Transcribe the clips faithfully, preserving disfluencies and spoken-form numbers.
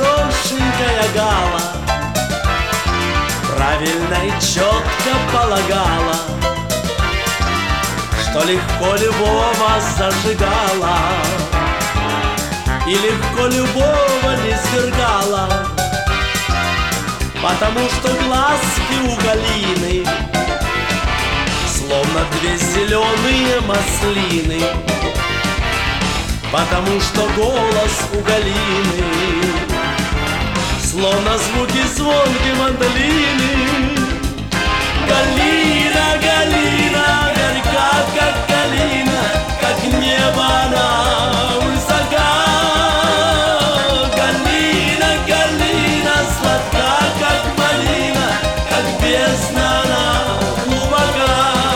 хорошенькая Гала правильно и четко полагала, что легко любого зажигала и легко любого не свергала, потому что глазки у Галины словно две зеленые маслины, потому что голос у Галины словно звуки звонкой мандолины. Галина, Галина, горька, как калина, как небо она высока. Галина, Галина, сладка, как малина, как бездна она глубока.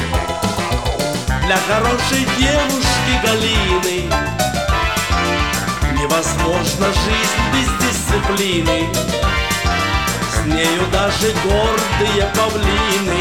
Для хорошей девушки Галины невозможна жизнь без дисциплины. С нею даже гордые павлины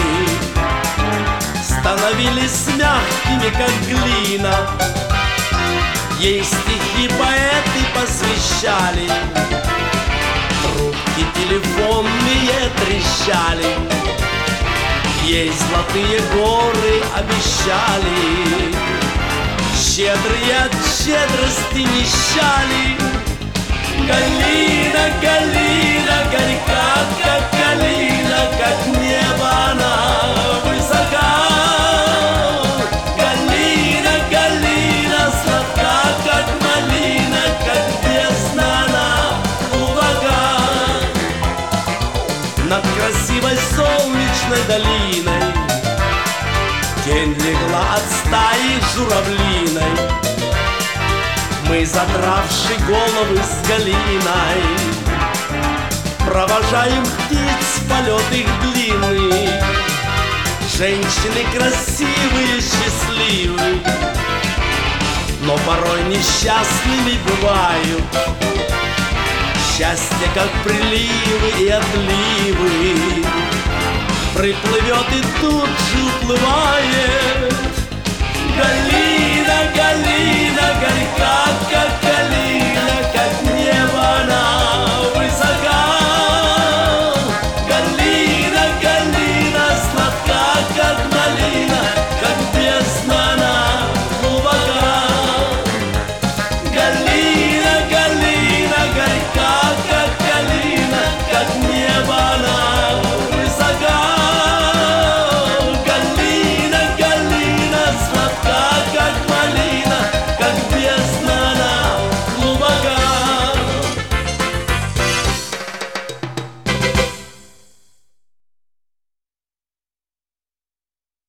становились мягкими, как глина. Ей стихи поэты посвящали, трубки телефонные трещали, ей золотые горы обещали, щедрые от щедрости нищали. Галина, Галина, горька, как калина, как небо она высока. Галина, Галина, сладка, как малина, как бездна она глубока. Над красивой солнечной долиной тень легла от стаи журавлиной. Мы, задравши головы с Галиной, провожаем птиц полет их длинный. Женщины красивые, счастливы, но порой несчастными бывают. Счастье, как приливы и отливы, приплывет и тут же уплывает. Галина, Галина, горька, как